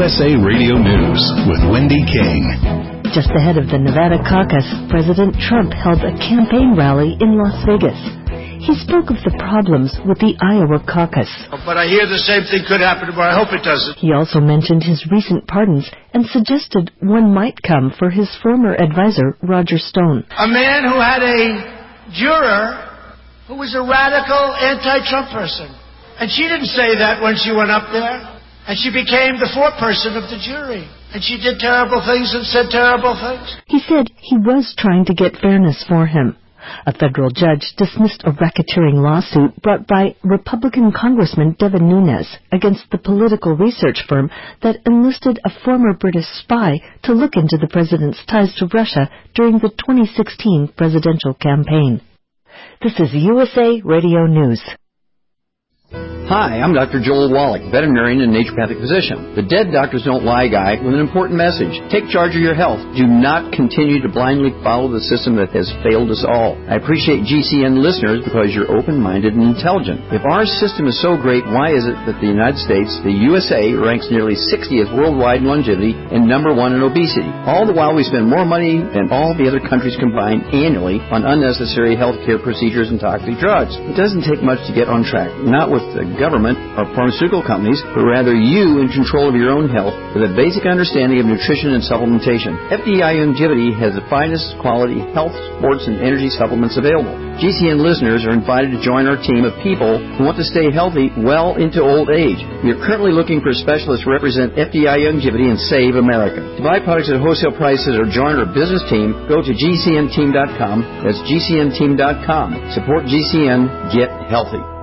USA Radio News with Wendy King. Just ahead of the Nevada caucus, President Trump held a campaign rally in Las Vegas. He spoke of the problems with the Iowa caucus. But I hear the same thing could happen tomorrow. I hope it doesn't. He also mentioned his recent pardons and suggested one might come for his former advisor, Roger Stone. A man who had a juror who was a radical anti-Trump person. And she didn't say that when she went up there. And she became the foreperson of the jury. And she did terrible things and said terrible things. He said he was trying to get fairness for him. A federal judge dismissed a racketeering lawsuit brought by Republican Congressman Devin Nunes against the political research firm that enlisted a former British spy to look into the president's ties to Russia during the 2016 presidential campaign. This is USA Radio News. Hi, I'm Dr. Joel Wallach, veterinarian and naturopathic physician. The Dead Doctors Don't Lie guy with an important message. Take charge of your health. Do not continue to blindly follow the system that has failed us all. I appreciate GCN listeners because you're open-minded and intelligent. If our system is so great, why is it that the United States, the USA, ranks nearly 60th worldwide in longevity and number 1 in obesity? All the while we spend more money than all the other countries combined annually on unnecessary health care procedures and toxic drugs. It doesn't take much to get on track. Not with the government or pharmaceutical companies, but rather you in control of your own health with a basic understanding of nutrition and supplementation. FDI Longevity has the finest quality health, sports, and energy supplements available. GCN listeners are invited to join our team of people who want to stay healthy well into old age. We are currently looking for specialists to represent FDI Longevity and Save America. To buy products at wholesale prices or join our business team, go to GCNteam.com. That's GCNteam.com. Support GCN. Get healthy.